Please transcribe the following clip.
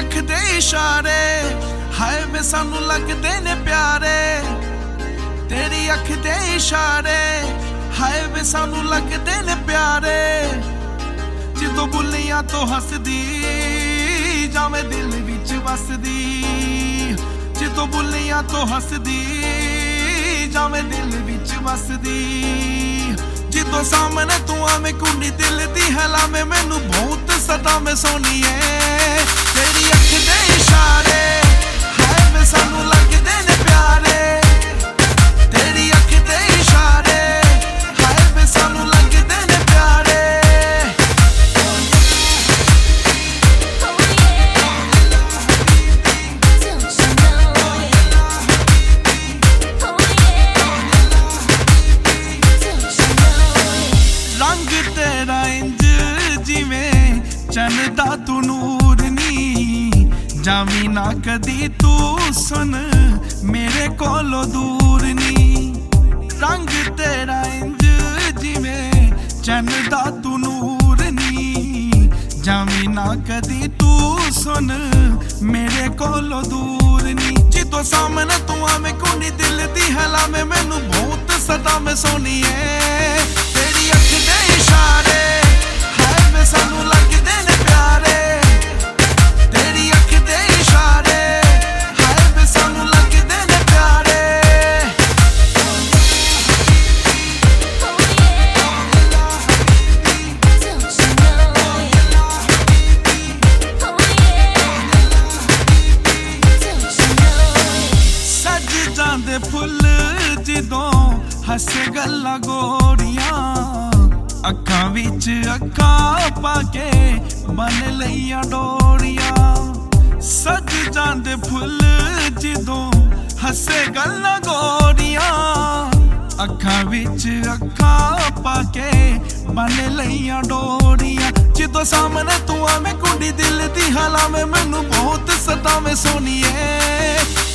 अख दे इशारे हाय वे सानू लगदे ने प्यारे। तेरी अख दे इशारे हाय वे सानू लगदे ने प्यारे। जिदों बुलियां तो हसदी जावे दिल विच वसदी। जिदों बुलियां तो हसदी जावे दिल विच वसदी। जिदों सामने तू आवे कुंडी दिल दी हलावे मैनू बहुत सतावे सोनीए। तेरी अख दे इशारे हाय वे सानू लगदे ने प्यारे। तेरी अख दे इशारे हाय वे सानू लगदे ने प्यारे। रंग तेरा इंज जिवें चन दा तू नूर नी। जावी ना कदी तू सुन मेरे कोलों दूर नी। रंग तेरा इंज जिवें चन दा तू नूर नी। जावी ना कदी तू सुन मेरे कोलों दूर नी। जिदों सामने तू आवे कुंडी दिल दी हलावे मैनू बहुत सतावे सोनीए। तेरी अख दे इशारे हाय वे सानू लगदे ने प्यारे। तेरी अख दे इशारे हाय वे सानू लगदे ने प्यारे। सज जांदे फुल जिदों हसे गल्लां गोरियां। अखां विच अखां पाके बन लईयां डोरियां। सज जांदे फुल जिदों हसे गल्लां गोरियां। अखां विच अखां पाके बन लईयां डोरियां। जिदों सामने तू आवे कुंडी दिल दी हलावे मैनू बहुत सतावे सोनीए।